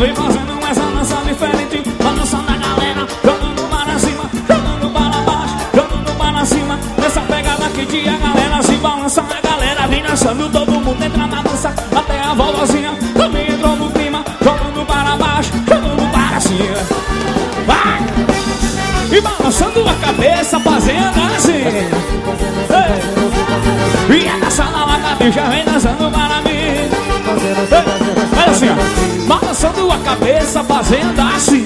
vem fazendo essa dança diferente. Balançando a galera, jogando para cima, jogando para baixo, jogando para cima. Nessa pegada que dia a galera se balança. A galera vem dançando, todo mundo entra na dança. Até a vovozinha também entrou no clima, jogando para baixo, jogando para cima. Vai! E balançando a cabeça, fazendo assim. E a dança na lagartixa vem dançando para mim. Olha assim, ó. Balançando a cabeça, fazendo assim.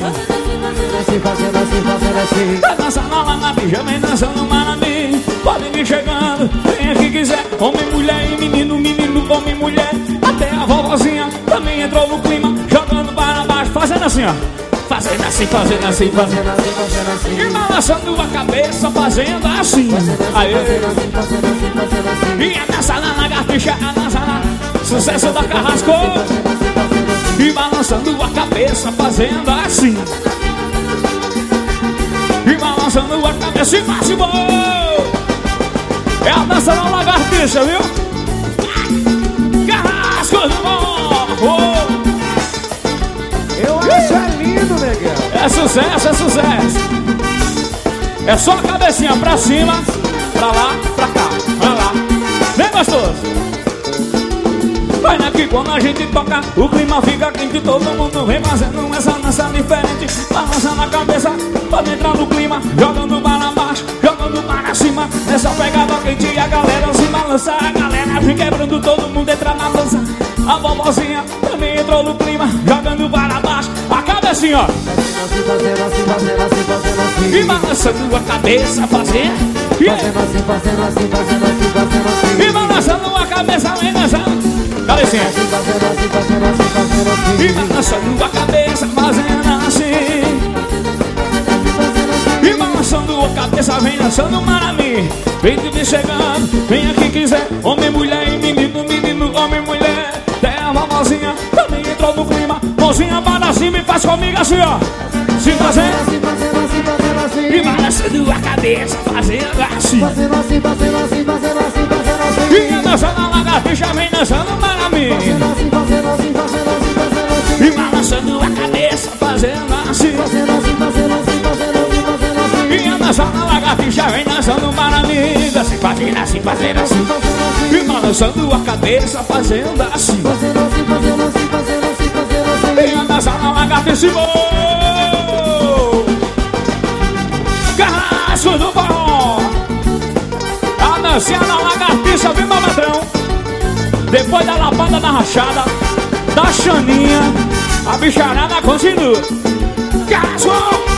A dança na lagartixa vem dançando para mim. Pode vir chegando, quem é que quiser. Homem, mulher e menino, menino, homem, mulher. Até a vovozinha também entrou no clima, jogando para baixo, fazendo assim, ó. Fazendo assim, fazendo assim, fazendo assim, fazendo assim. E balançando a cabeça, fazendo assim. Aê. E a dança na lagartixa, a dança na sucesso da Carrasco. E balançando a cabeça, fazendo assim. E balançando a cabeça, e máximo. É a dança na lagartixa, viu? Carrasco do morro. Eu acho lindo, negão. É sucesso, é sucesso. É só a cabecinha pra cima, pra lá, pra cá, pra lá. Bem gostoso. Vai daqui quando a gente toca, o clima fica quente. Todo mundo vem fazendo essa dança diferente. Balançando a cabeça, pode entrar no clima, jogando para baixo, jogando para cima. Nessa pegada quente a galera se balança. A galera vem quebrando, todo mundo entra na dança. A vovozinha também entrou no clima, jogando para baixo. A cabecinha, ó. Fazendo assim, fazendo assim, fazendo assim. E balançando a cabeça, fazendo. Fazendo assim, fazendo assim, fazendo assim, fazendo assim. E balançando a cabeça, vem dançando. Cabecinha. Fazendo assim, fazendo assim, fazendo assim. E balançando a cabeça, fazendo assim. E balançando a cabeça, vem dançando para mim. Vem te chegando, vem aqui quiser. Homem, mulher e menino, menino, homem, mulher. Até a vovozinha também entrou no clima. Mãozinha para cima e faz comigo assim, ó. Se fazendo assim, fazendo assim, fazendo assim. e balançando a cabeça, fazendo assim. Fazendo assim, fazendo assim, fazendo assim, fazendo assim. E a dança na lagartixa vem dançando para mim. Fazendo assim, fazendo assim, fazendo assim, fazendo assim. E balançando a cabeça, fazendo assim. Fazendo assim, fazendo assim, fazendo assim, fazendo assim. E a dança na lagartixa vem dançando para mim. Assim, fazendo assim, fazendo assim. E balançando a cabeça, fazendo assim. Fazendo assim, fazendo assim, fazendo assim, fazendo assim. E a dança na lagartixa, Carrasco do forró. A dancinha na lagartixa, viu, meu patrão? Depois da lapada da rachada, da chaninha, a bicharada continua. Carrasco!